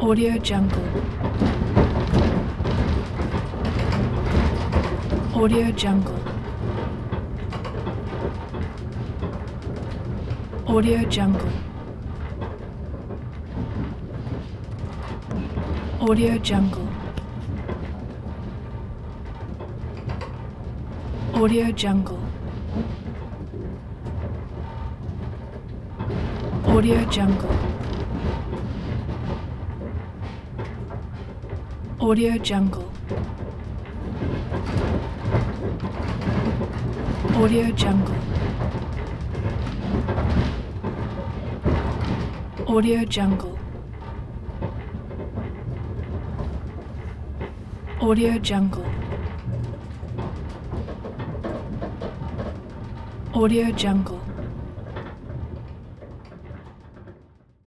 Audio Jungle. Audio Jungle. Audio Jungle. Audio Jungle. Audio Jungle. Audio Jungle. Audio Jungle. Audio Jungle. Audio Jungle. Audio Jungle. Audio Jungle.